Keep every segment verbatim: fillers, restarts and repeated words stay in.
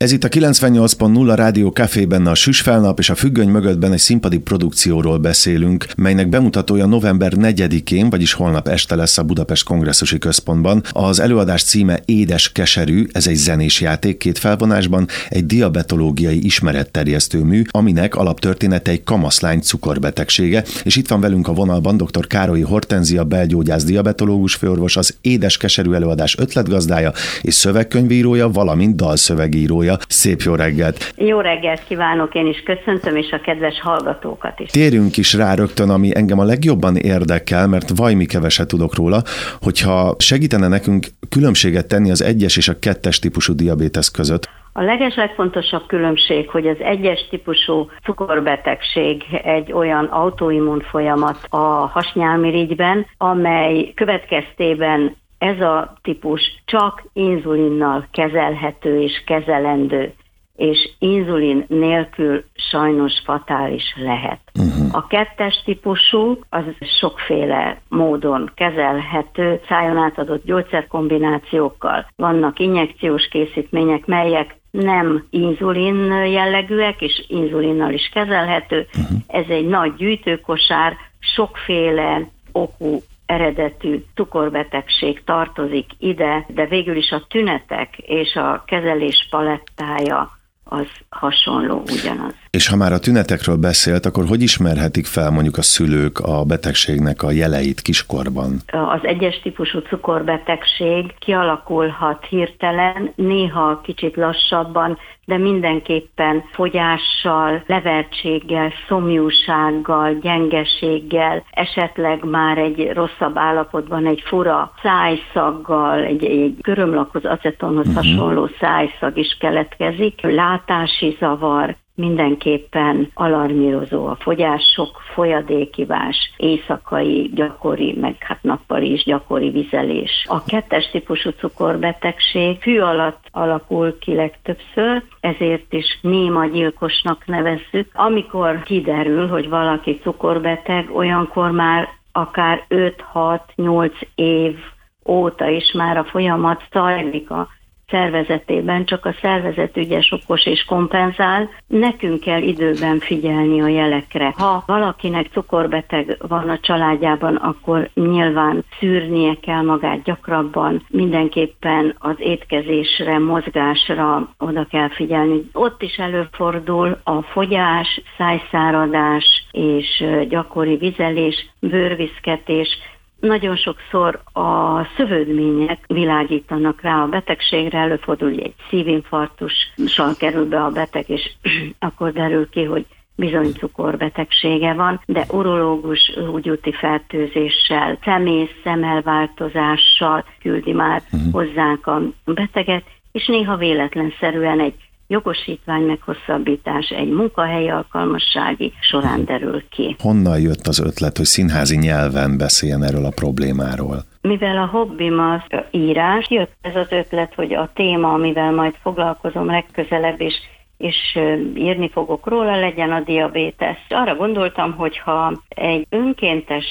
Ez itt a kilencvennyolc pont nulla Rádió Cafében a Süsfelnap, és a függöny mögöttben egy színpadi produkcióról beszélünk, melynek bemutatója november negyedikén, vagyis holnap este lesz a Budapest Kongresszusi Központban. Az előadás címe Édes keserű, ez egy zenés játék két felvonásban, egy diabetológiai ismeretterjesztő mű, aminek alaptörténete egy kamaszlány cukorbetegsége, és itt van velünk a vonalban dr. Károlyi Hortenzia, belgyógyász diabetológus főorvos, az Édes keserű előadás ötletgazdája és szövegkönyvírója, valamint dalszövegírója. Szép jó reggelt! Jó reggelt kívánok, én is köszöntöm, és a kedves hallgatókat is. Térjünk is rá rögtön, ami engem a legjobban érdekel, mert vajmi keveset tudok róla, hogyha segítene nekünk különbséget tenni az egyes és a kettes típusú diabétesz között. A legeslegfontosabb különbség, hogy az egyes típusú cukorbetegség egy olyan autoimmun folyamat a hasnyálmirigyben, amely következtében ez a típus csak inzulinnal kezelhető és kezelendő, és inzulin nélkül sajnos fatális lehet. Uh-huh. A kettes típusú az sokféle módon kezelhető, szájon átadott gyógyszerkombinációkkal. Vannak injekciós készítmények, melyek nem inzulin jellegűek, és inzulinnal is kezelhető. Uh-huh. Ez egy nagy gyűjtőkosár, sokféle okú eredetű cukorbetegség tartozik ide, de végül is a tünetek és a kezelés palettája az hasonló, ugyanaz. És ha már a tünetekről beszélt, akkor hogy ismerhetik fel mondjuk a szülők a betegségnek a jeleit kiskorban? Az egyes típusú cukorbetegség kialakulhat hirtelen, néha kicsit lassabban, de mindenképpen fogyással, levertséggel, szomjúsággal, gyengeséggel, esetleg már egy rosszabb állapotban egy fura szájszaggal, egy, egy körömlakhoz, acetonhoz uh-huh. hasonló szájszag is keletkezik, látási zavar, mindenképpen alarmírozó a fogyás, sok folyadékivás, éjszakai gyakori, meg hát nappali is gyakori vizelés. A kettes típusú cukorbetegség fű alatt alakul ki legtöbbször, ezért is néma gyilkosnak nevezzük. Amikor kiderül, hogy valaki cukorbeteg, olyankor már akár öt-hat-nyolc év óta is már a folyamat zajlik a szervezetében, csak a szervezet ügyes, okos és kompenzál. Nekünk kell időben figyelni a jelekre. Ha valakinek cukorbeteg van a családjában, akkor nyilván szűrnie kell magát gyakrabban, mindenképpen az étkezésre, mozgásra oda kell figyelni. Ott is előfordul a fogyás, szájszáradás és gyakori vizelés, bőrviszketés. Nagyon sokszor a szövődmények világítanak rá a betegségre, előfordul, hogy egy szívinfarktussal kerül be a beteg, és akkor derül ki, hogy bizony cukorbetegsége van, de urológus húgyúti fertőzéssel, szemész szemelváltozással küldi már uh-huh. hozzánk a beteget, és néha véletlenszerűen egy jogosítvány meghosszabbítás egy munkahelyi alkalmassági során derül ki. Honnan jött az ötlet, hogy színházi nyelven beszéljen erről a problémáról? Mivel a hobbim az írás, jött ez az ötlet, hogy a téma, amivel majd foglalkozom legközelebb is, és írni fogok róla, legyen a diabétesz. Arra gondoltam, hogy ha egy önkéntes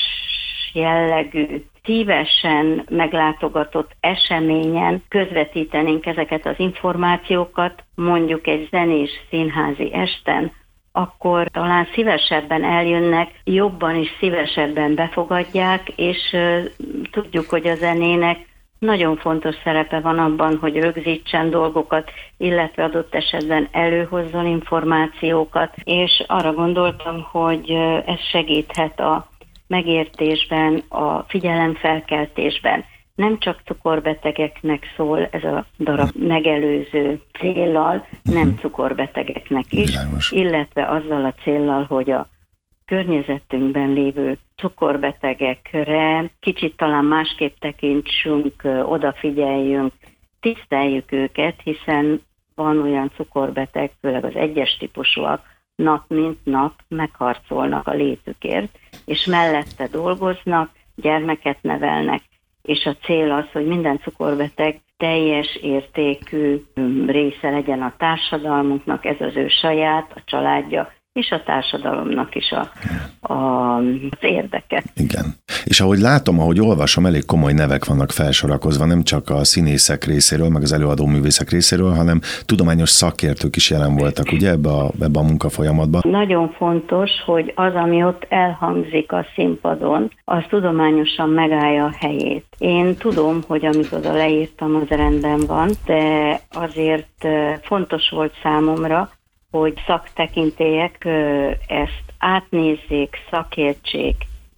jellegű, szívesen meglátogatott eseményen közvetítenénk ezeket az információkat, mondjuk egy zenés színházi esten, akkor talán szívesebben eljönnek, jobban és szívesebben befogadják, és uh, tudjuk, hogy a zenének nagyon fontos szerepe van abban, hogy rögzítsen dolgokat, illetve adott esetben előhozzon információkat, és arra gondoltam, hogy ez segíthet a megértésben, a figyelemfelkeltésben. Nem csak cukorbetegeknek szól ez a darab megelőző céllal, nem cukorbetegeknek is, illetve azzal a céllal, hogy a környezetünkben lévő cukorbetegekre kicsit talán másképp tekintsünk, odafigyeljünk, tiszteljük őket, hiszen van olyan cukorbeteg, főleg az egyes típusúak, nap mint nap megharcolnak a létükért, és mellette dolgoznak, gyermeket nevelnek, és a cél az, hogy minden cukorbeteg teljes értékű része legyen a társadalmunknak, ez az ő saját, a családja és a társadalomnak is a, a, az érdeke. Igen. És ahogy látom, ahogy olvasom, elég komoly nevek vannak felsorakozva, nem csak a színészek részéről, meg az előadó művészek részéről, hanem tudományos szakértők is jelen voltak, ugye, ebbe a, ebbe a munkafolyamatban. Nagyon fontos, hogy az, ami ott elhangzik a színpadon, az tudományosan megállja a helyét. Én tudom, hogy amit oda leírtam, az rendben van, de azért fontos volt számomra, hogy szaktekintélyek ezt átnézzék, szakértsék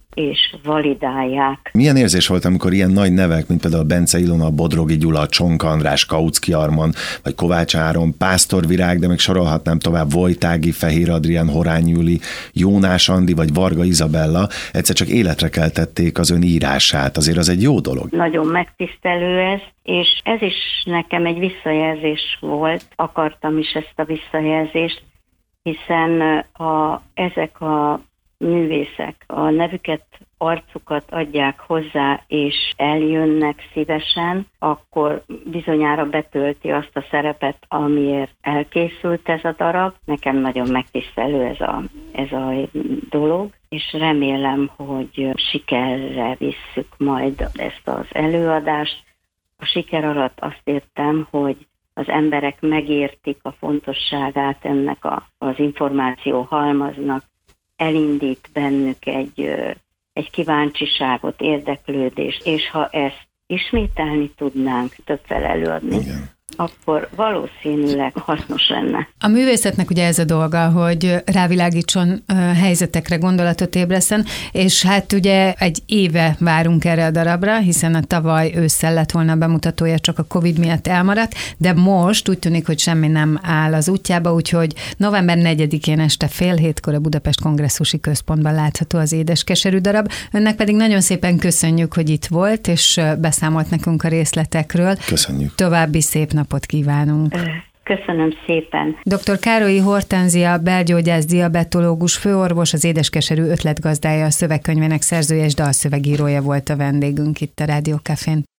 és validálják. Milyen érzés volt, amikor ilyen nagy nevek, mint például Bence Ilona, Bodrogi Gyula, Csonka András, Kautsky Arman, vagy Kovács Áron, Pásztor Virág, de még sorolhatnám tovább, Vojtági, Fehér Adrián, Horány Júli, Jónás Andi, vagy Varga Izabella egyszer csak életre keltették az ön írását. Azért az egy jó dolog. Nagyon megtisztelő ez, és ez is nekem egy visszajelzés volt. Akartam is ezt a visszajelzést, hiszen a, ezek a művészek a nevüket, arcukat adják hozzá, és eljönnek szívesen, akkor bizonyára betölti azt a szerepet, amiért elkészült ez a darab. Nekem nagyon megtisztelő ez a, ez a dolog, és remélem, hogy sikerre visszük majd ezt az előadást. A siker alatt azt értem, hogy az emberek megértik a fontosságát ennek a, az információ halmaznak, elindít bennük egy, egy kíváncsiságot, érdeklődést, és ha ezt ismételni tudnánk, többvel előadni, igen, akkor valószínűleg hasznos lenne. A művészetnek ugye ez a dolga, hogy rávilágítson helyzetekre, gondolatot ébreszten, és hát ugye egy éve várunk erre a darabra, hiszen a tavaly ősszel lett volna a bemutatója, csak a Covid miatt elmaradt, de most úgy tűnik, hogy semmi nem áll az útjába, úgyhogy november negyedikén este fél hétkor a Budapest Kongresszusi Központban látható az édeskeserű darab. Önnek pedig nagyon szépen köszönjük, hogy itt volt, és beszámolt nekünk a részletekről. Köszönjük. További szép napot kívánunk. Köszönöm szépen. doktor Károlyi Hortenzia, belgyógyász, diabetológus, főorvos, az édeskeserű ötletgazdája, a szövegkönyvének szerzője és dalszövegírója volt a vendégünk itt a Rádió Cafén.